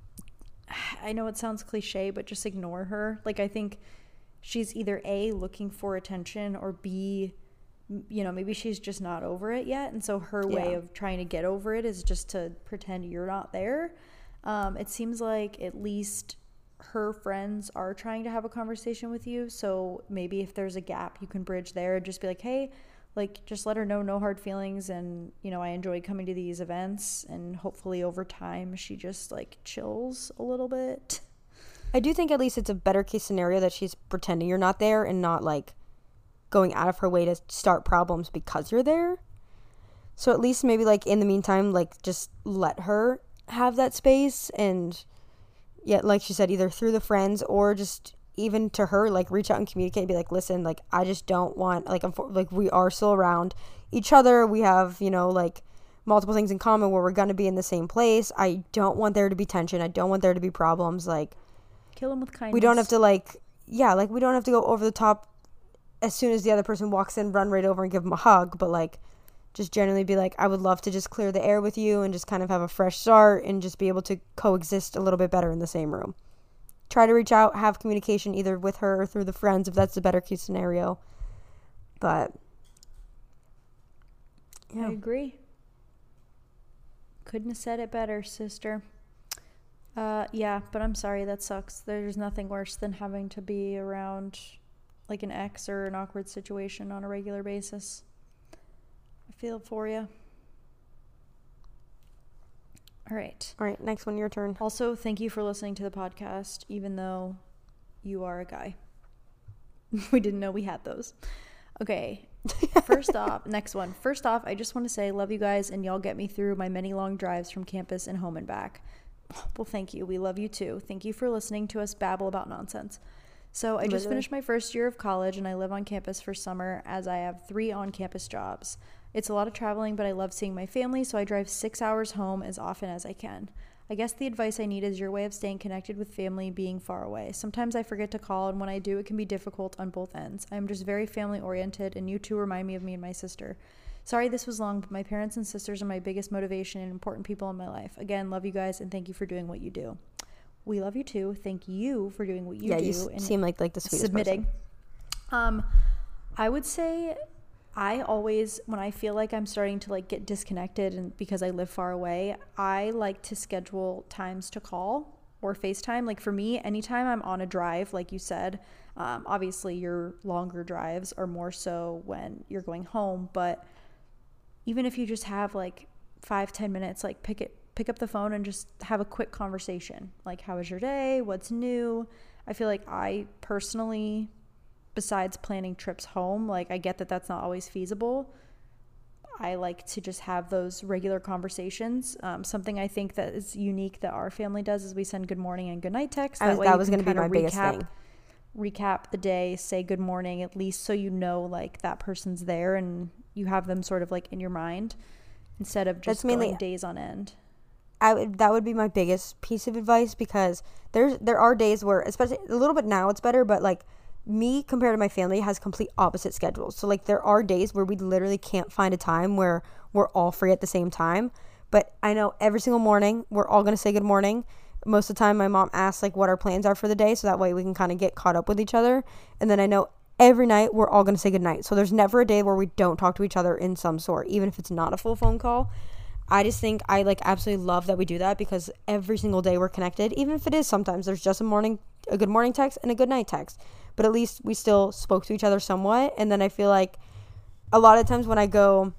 I know it sounds cliche, but just ignore her. Like, I think she's either A, looking for attention, or B, you know, maybe she's just not over it yet. And so her way of trying to get over it is just to pretend you're not there. It seems like at least her friends are trying to have a conversation with you. So maybe if there's a gap, you can bridge there and just be like, hey, like, just let her know no hard feelings. And, you know, I enjoy coming to these events, and hopefully over time she just like chills a little bit. I do think at least it's a better case scenario that she's pretending you're not there and not like going out of her way to start problems because you're there. So at least maybe like in the meantime, like just let her have that space, and yet, like she said, either through the friends or just even to her, like reach out and communicate and be like, listen, like I just don't want, like we are still around each other, we have, you know, like multiple things in common where we're gonna be in the same place. I don't want there to be tension, I don't want there to be problems. Like, kill them with kindness. We don't have to like we don't have to go over the top as soon as the other person walks in, run right over and give them a hug, but like just generally be like, I would love to just clear the air with you and just kind of have a fresh start and just be able to coexist a little bit better in the same room. Try to reach out, have communication either with her or through the friends if that's the better case scenario. But yeah. I agree. Couldn't have said it better, sister. Yeah, but I'm sorry, that sucks. There's nothing worse than having to be around like an ex or an awkward situation on a regular basis. I feel for you. All right, next one, your turn. Also, thank you for listening to the podcast, even though you are a guy. We didn't know we had those. Okay, next one. First off, I just want to say I love you guys, and y'all get me through my many long drives from campus and home and back. Well, thank you. We love you too. Thank you for listening to us babble about nonsense. So I just finished my first year of college, and I live on campus for summer as I have 3 on-campus jobs. It's a lot of traveling, but I love seeing my family, so I drive 6 hours home as often as I can. I guess the advice I need is your way of staying connected with family being far away. Sometimes I forget to call, and when I do, it can be difficult on both ends. I'm just very family-oriented, and you two remind me of me and my sister. Sorry this was long, but my parents and sisters are my biggest motivation and important people in my life. Again, love you guys, and thank you for doing what you do. We love you too. Thank you for doing what you do. Yeah, you seem like the sweetest submitting. person. I would say I always, when I feel like I'm starting to like get disconnected and because I live far away, I like to schedule times to call or FaceTime. Like for me, anytime I'm on a drive, like you said, obviously your longer drives are more so when you're going home, but even if you just have like 5-10 minutes, like pick up the phone and just have a quick conversation. Like, how was your day? What's new? I feel like I personally besides planning trips home, like I get that that's not always feasible. I like to just have those regular conversations. Something I think that is unique that our family does is we send good morning and good night texts. That was going to be my biggest thing. Recap the day, say good morning, at least so you know like that person's there and you have them sort of like in your mind instead of just going days on end. That would be my biggest piece of advice, because there are days where, especially a little bit now it's better, but like me compared to my family has complete opposite schedules. So like there are days where we literally can't find a time where we're all free at the same time. But I know every single morning we're all going to say good morning. Most of the time my mom asks like what our plans are for the day, so that way we can kind of get caught up with each other. And then I know every night we're all going to say good night. So there's never a day where we don't talk to each other in some sort, even if it's not a full phone call. I just think I like absolutely love that we do that, because every single day we're connected, even if it is sometimes there's just a good morning text and a good night text, but at least we still spoke to each other somewhat. And then I feel like a lot of times when I go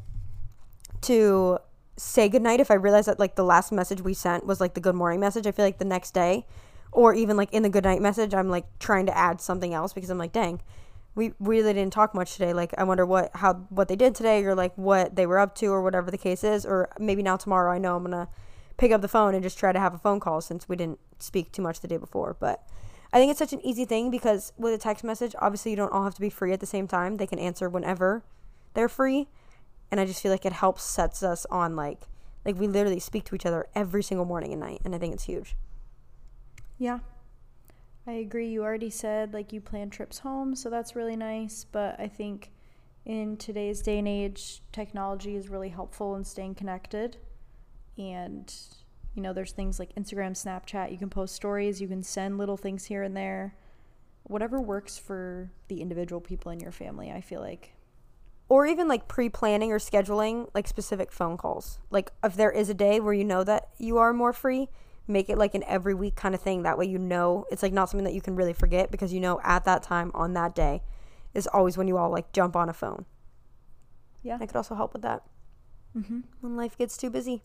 to say goodnight, if I realize that like the last message we sent was like the good morning message, I feel like the next day, or even like in the good night message, I'm like trying to add something else, because I'm like, dang, we really didn't talk much today. Like, I wonder what they did today, or like what they were up to, or whatever the case is. Or maybe now tomorrow I know I'm going to pick up the phone and just try to have a phone call, since we didn't speak too much the day before. But I think it's such an easy thing, because with a text message, obviously you don't all have to be free at the same time. They can answer whenever they're free. And I just feel like it sets us on like we literally speak to each other every single morning and night. And I think it's huge. Yeah. I agree. You already said like you plan trips home, so that's really nice. But I think in today's day and age, technology is really helpful in staying connected. And, you know, there's things like Instagram, Snapchat. You can post stories. You can send little things here and there. Whatever works for the individual people in your family, I feel like. Or even like pre-planning or scheduling like specific phone calls. Like if there is a day where you know that you are more free, make it like an every week kind of thing. That way you know it's like not something that you can really forget, because you know at that time on that day is always when you all like jump on a phone. Yeah. That could also help with that. When life gets too busy.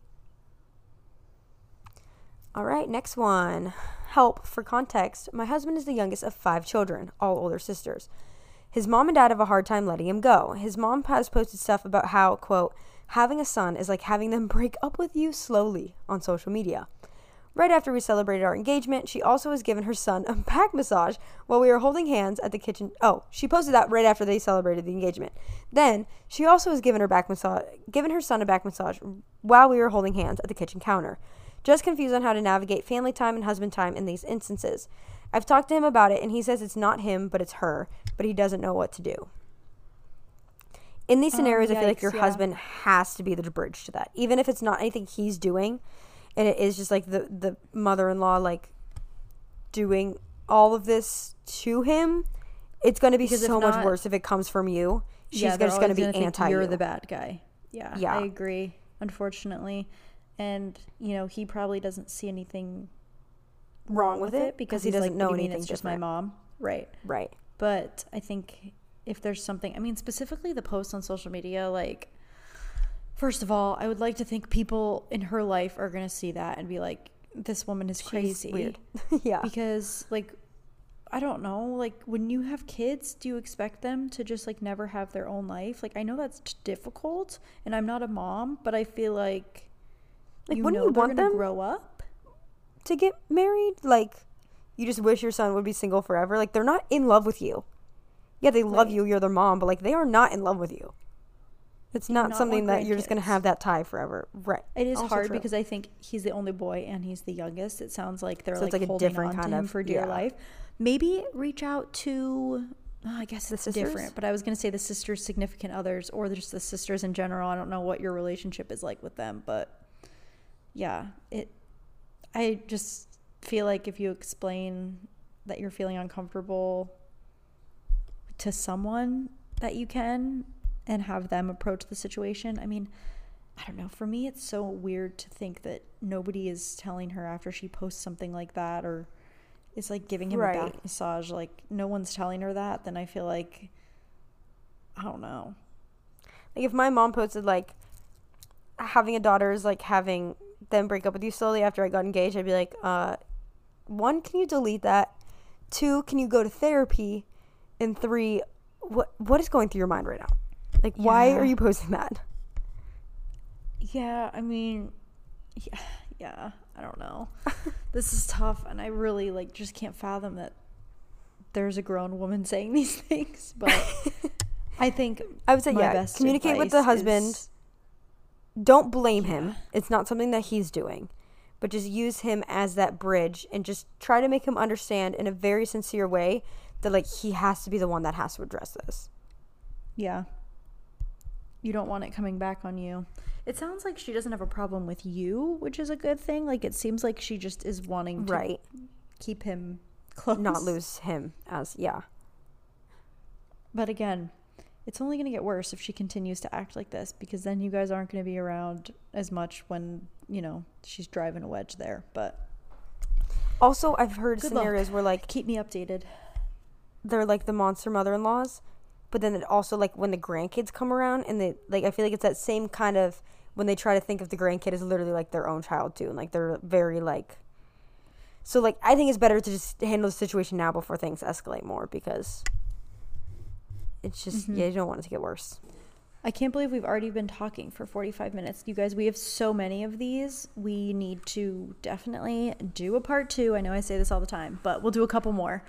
All right, next one. Help. For context, my husband is the youngest of 5 children, all older sisters. His mom and dad have a hard time letting him go. His mom has posted stuff about how, quote, having a son is like having them break up with you slowly on social media. Right after we celebrated our engagement, she also has given her son a back massage while we were holding hands at the kitchen. Oh, she posted that right after they celebrated the engagement. Then she also has given her son a back massage while we were holding hands at the kitchen counter. Just confused on how to navigate family time and husband time in these instances. I've talked to him about it, and he says it's not him, but it's her, but he doesn't know what to do. In these scenarios, I feel like your husband has to be the bridge to that, even if it's not anything he's doing. And it is just like the mother-in-law like doing all of this to him. It's going to be so much worse if it comes from you. She's just going to be anti you. You're the bad guy. Yeah, I agree, unfortunately. And, you know, he probably doesn't see anything wrong with it, because he doesn't know anything. It's just my mom. Right. But I think if there's something, I mean, specifically the posts on social media, like, first of all, I would like to think people in her life are going to see that and be like, this woman is crazy. She's weird. Yeah. Because, like, I don't know, like, when you have kids, do you expect them to just, like, never have their own life? Like, I know that's difficult, and I'm not a mom, but I feel like wouldn't you want them grow up to get married? Like, you just wish your son would be single forever. Like, they're not in love with you. Yeah, they love you. You're their mom, but, like, they are not in love with you. It's not something that you're just going to have that tie forever. Right. It is also hard because I think he's the only boy and he's the youngest. It sounds like they're like holding on to him for dear life. Maybe reach out to, I guess it's different, but I was going to say the sisters' significant others, or just the sisters in general. I don't know what your relationship is like with them, but yeah, I just feel like if you explain that you're feeling uncomfortable to someone that you can, and have them approach the situation. I mean, I don't know. For me, it's so weird to think that nobody is telling her after she posts something like that, or is like giving him a back massage. Like, no one's telling her that. Then I feel like, I don't know. Like, if my mom posted like having a daughter is like having them break up with you slowly after I got engaged, I'd be like, 1, can you delete that? 2, can you go to therapy? And 3, what is going through your mind right now? Like, why are you posting that? Yeah, I mean, yeah, I don't know. This is tough, and I really, like, just can't fathom that there's a grown woman saying these things, but I think I would say, best communicate with the husband. Don't blame him. It's not something that he's doing, but just use him as that bridge and just try to make him understand in a very sincere way that, like, he has to be the one that has to address this. Yeah. You don't want it coming back on you. It sounds like she doesn't have a problem with you, which is a good thing. Like, it seems like she just is wanting to keep him close. Not lose him as, But again, it's only going to get worse if she continues to act like this, because then you guys aren't going to be around as much when, you know, she's driving a wedge there. But also, I've heard good scenarios luck. where, like, keep me updated. They're like the monster mother-in-laws, but then it also, like, when the grandkids come around, and they, like, I feel like it's that same kind of when they try to think of the grandkid as literally like their own child too, and like they're very like. So, like, I think it's better to just handle the situation now before things escalate more, because it's just, you don't want it to get worse. I can't believe we've already been talking for 45 minutes. You guys, we have so many of these. We need to definitely do a part 2. I know I say this all the time, but we'll do a couple more.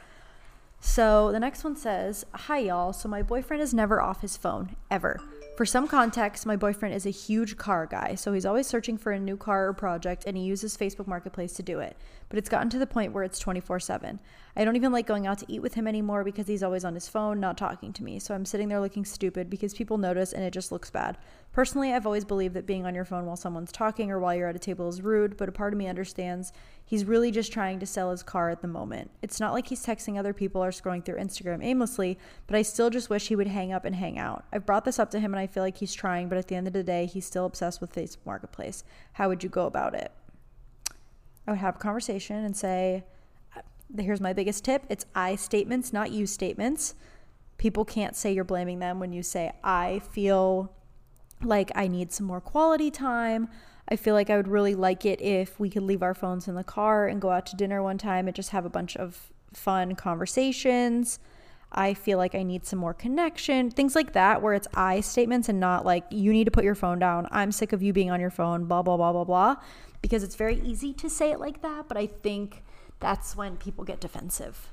So the next one says, "Hi, y'all. So my boyfriend is never off his phone, ever. For some context, my boyfriend is a huge car guy, so he's always searching for a new car or project, and he uses Facebook Marketplace to do it. But it's gotten to the point where it's 24/7. I don't even like going out to eat with him anymore because he's always on his phone, not talking to me. So I'm sitting there looking stupid because people notice and it just looks bad. Personally, I've always believed that being on your phone while someone's talking or while you're at a table is rude, but a part of me understands he's really just trying to sell his car at the moment. It's not like he's texting other people or scrolling through Instagram aimlessly, but I still just wish he would hang up and hang out. I've brought this up to him and I feel like he's trying, but at the end of the day, he's still obsessed with Facebook Marketplace. How would you go about it?" I would have a conversation and say, here's my biggest tip. It's I statements, not you statements. People can't say you're blaming them when you say, I feel like I need some more quality time. I feel like I would really like it if we could leave our phones in the car and go out to dinner one time and just have a bunch of fun conversations. I feel like I need some more connection. Things like that, where it's I statements and not like, you need to put your phone down. I'm sick of you being on your phone, blah, blah, blah, blah, blah. Because it's very easy to say it like that, but I think that's when people get defensive.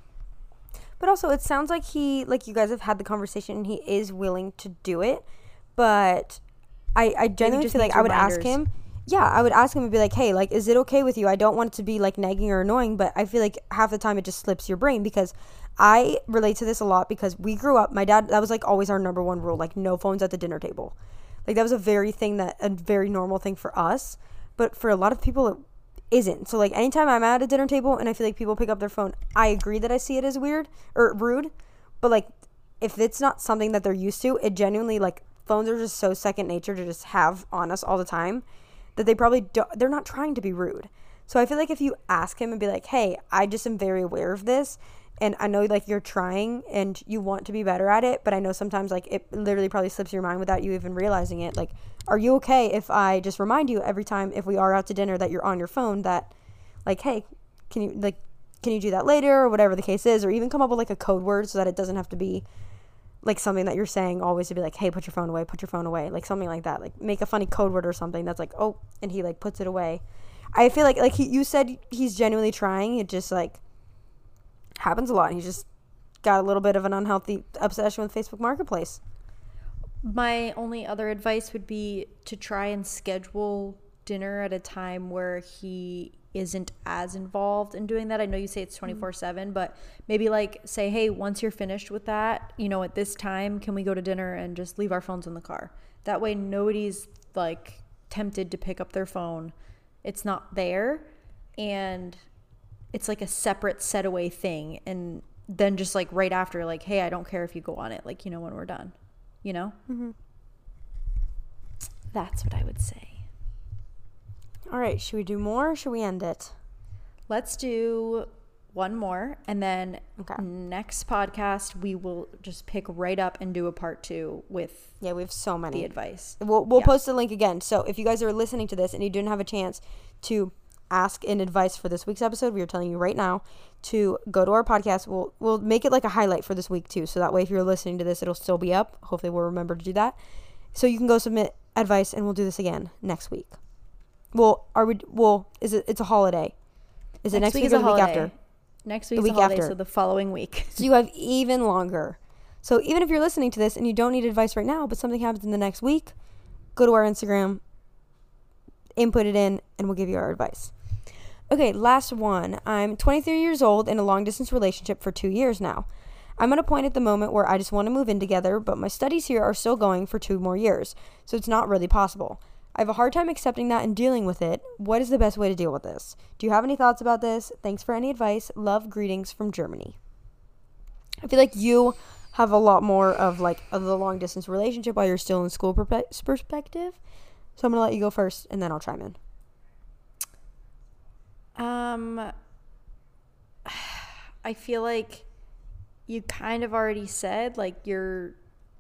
But also, it sounds like you guys have had the conversation and he is willing to do it. But I genuinely feel like I would ask him. Yeah, I would ask him and be like, hey, like, is it okay with you? I don't want it to be like nagging or annoying, but I feel like half the time it just slips your brain, because I relate to this a lot because we grew up, my dad, that was like always our number one rule, like no phones at the dinner table. Like that was a very normal thing for us. But for a lot of people, it isn't. So, like, anytime I'm at a dinner table and I feel like people pick up their phone, I agree that I see it as weird or rude. But, like, if it's not something that they're used to, it genuinely, like, phones are just so second nature to just have on us all the time that they probably they're not trying to be rude. So I feel like if you ask him and be like, hey, I just am very aware of this, and I know, like, you're trying and you want to be better at it, but I know sometimes, like, it literally probably slips your mind without you even realizing it. Like, are you okay if I just remind you every time if we are out to dinner that you're on your phone, that, like, hey, can you do that later, or whatever the case is, or even come up with, like, a code word so that it doesn't have to be, like, something that you're saying always to be like, hey, put your phone away, like, something like that. Like, make a funny code word or something that's like, oh, and he, like, puts it away. I feel like you said he's genuinely trying. It just, like, happens a lot. He's just got a little bit of an unhealthy obsession with Facebook Marketplace. My only other advice would be to try and schedule dinner at a time where he isn't as involved in doing that. I know you say it's 24/7, but maybe, like, say, hey, once you're finished with that, you know, at this time, can we go to dinner and just leave our phones in the car? That way nobody's, like, tempted to pick up their phone. It's not there, and it's like a separate set away thing. And then just, like, right after, like, hey, I don't care if you go on it, like, you know, when we're done, you know? That's what I would say. All right, should we do more, or should we end it? Let's do one more, and then next podcast we will just pick right up and do a part 2 with we have so many the advice. We'll post the link again. So if you guys are listening to this and you didn't have a chance to ask an advice for this week's episode, we are telling you right now to go to our podcast. We'll make it like a highlight for this week too. So that way, if you're listening to this, it'll still be up. Hopefully we'll remember to do that. So you can go submit advice and we'll do this again next week. It's a holiday. Is it next week or the week after? Next week's the holiday, after. So the following week. So you have even longer. So even if you're listening to this and you don't need advice right now, but something happens in the next week, go to our Instagram, input it in, and we'll give you our advice. Okay, last one. I'm 23 years old in a long-distance relationship for 2 years now. I'm at a point at the moment where I just want to move in together, but my studies here are still going for 2 more years, so it's not really possible. I have a hard time accepting that and dealing with it. What is the best way to deal with this? Do you have any thoughts about this? Thanks for any advice. Love, greetings from Germany. I feel like you have a lot more of the long distance relationship while you're still in school perspective. So I'm going to let you go first and then I'll chime in. I feel like you kind of already said like you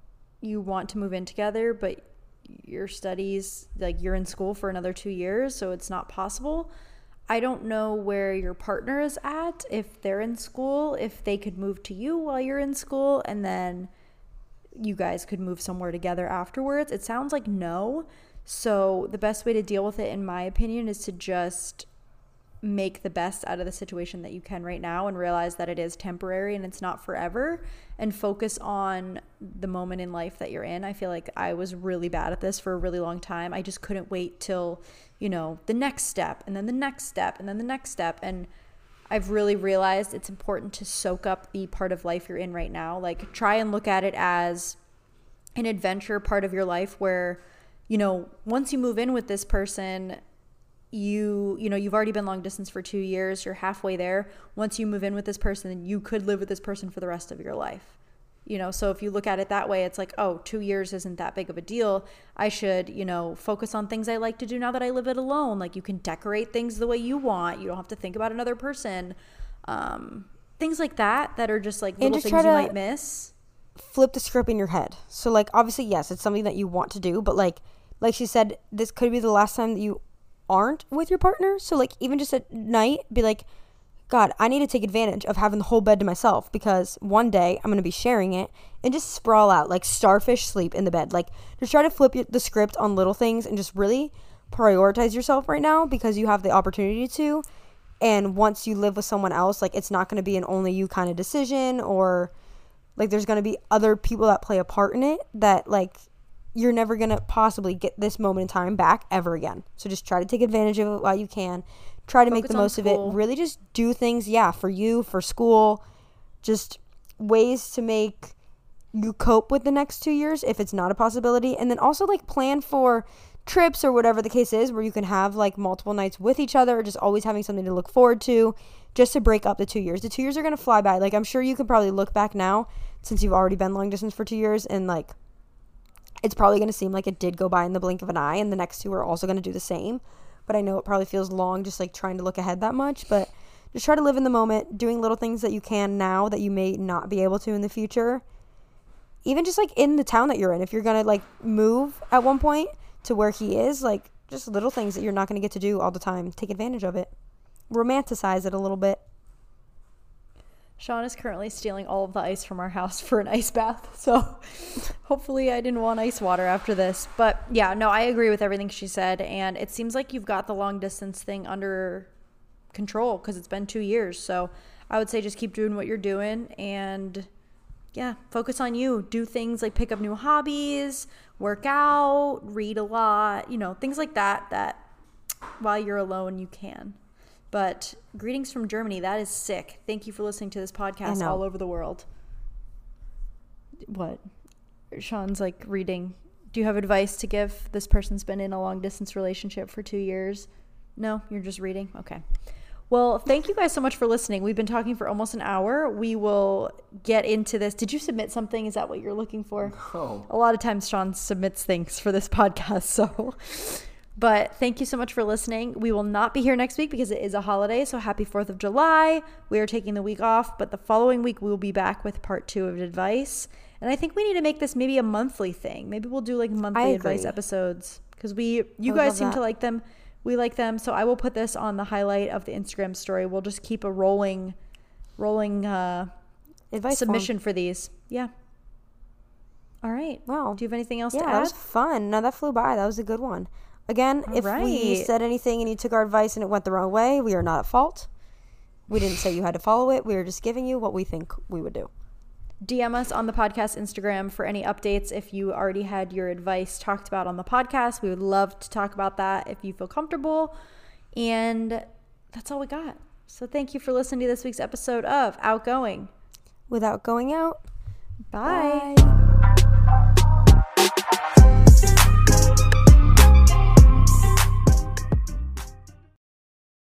want to move in together, but your studies, like you're in school for another 2 years, so it's not possible. I don't know where your partner is at, if they're in school, if they could move to you while you're in school and then you guys could move somewhere together afterwards. It sounds like no. So the best way to deal with it, in my opinion, is to just make the best out of the situation that you can right now and realize that it is temporary and it's not forever, and focus on the moment in life that you're in. I feel like I was really bad at this for a really long time. I just couldn't wait till, the next step and then the next step and then the next step. And I've really realized it's important to soak up the part of life you're in right now. Like, try and look at it as an adventure part of your life where, once you move in with this person, you've already been long distance for 2 years, you're halfway there. Once you move in with this person, you could live with this person for the rest of your life. So if you look at it that way, it's like, oh, 2 years isn't that big of a deal. I should, focus on things I like to do now that I live it alone. Like, you can decorate things the way you want. You don't have to think about another person. Things like that are just like little things you might miss. Flip the script in your head. So like, obviously, yes, it's something that you want to do, but like she said, this could be the last time that you aren't with your partner. So like, even just at night, be like, God, I need to take advantage of having the whole bed to myself, because one day I'm going to be sharing it, and just sprawl out like starfish sleep in the bed. Like, just try to flip the script on little things and just really prioritize yourself right now, because you have the opportunity to. And once you live with someone else, like, it's not going to be an only you kind of decision, or like there's going to be other people that play a part in it that like you're never going to possibly get this moment in time back ever again. So just try to take advantage of it while you can. Try to make the most of it. Really just do things, for you, for school. Just ways to make you cope with the next 2 years if it's not a possibility. And then also like plan for trips or whatever the case is, where you can have like multiple nights with each other, or just always having something to look forward to, just to break up the 2 years. The 2 years are going to fly by. Like, I'm sure you could probably look back now, since you've already been long distance for 2 years, and like it's probably going to seem like it did go by in the blink of an eye, and the next 2 are also going to do the same. But I know it probably feels long just like trying to look ahead that much. But just try to live in the moment, doing little things that you can now that you may not be able to in the future. Even just like in the town that you're in, if you're going to like move at one point to where he is, like just little things that you're not going to get to do all the time. Take advantage of it. Romanticize it a little bit. Sean is currently stealing all of the ice from our house for an ice bath. So hopefully I didn't want ice water after this. But yeah, no, I agree with everything she said. And it seems like you've got the long distance thing under control, because it's been 2 years. So I would say just keep doing what you're doing, and focus on you. Do things like pick up new hobbies, work out, read a lot, things like that while you're alone you can. But greetings from Germany. That is sick. Thank you for listening to this podcast all over the world. What? Sean's like reading. Do you have advice to give? This person's been in a long distance relationship for 2 years. No, you're just reading? Okay. Well, thank you guys so much for listening. We've been talking for almost an hour. We will get into this. Did you submit something? Is that what you're looking for? No. A lot of times Sean submits things for this podcast, so... But thank you so much for listening. We will not be here next week because it is a holiday, so happy 4th of July. We are taking the week off, but the following week we will be back with part 2 of advice. And I think we need to make this maybe a monthly thing. Maybe we'll do like monthly advice episodes, because you guys seem to like them. We like them. So I will put this on the highlight of the Instagram story. We'll just keep a rolling rolling Advice submission for these. Yeah. All right. Wow. Do you have anything else to Yeah, add? that was fun. No, that flew by. That was a good one. Again, All if we right. said anything and you took our advice and it went the wrong way, we are not at fault. We didn't say you had to follow it. We were just giving you what we think we would do. DM us on the podcast Instagram for any updates. If you already had your advice talked about on the podcast, we would love to talk about that if you feel comfortable. And that's all we got. So thank you for listening to this week's episode of Outgoing. Without going out. Bye. Bye.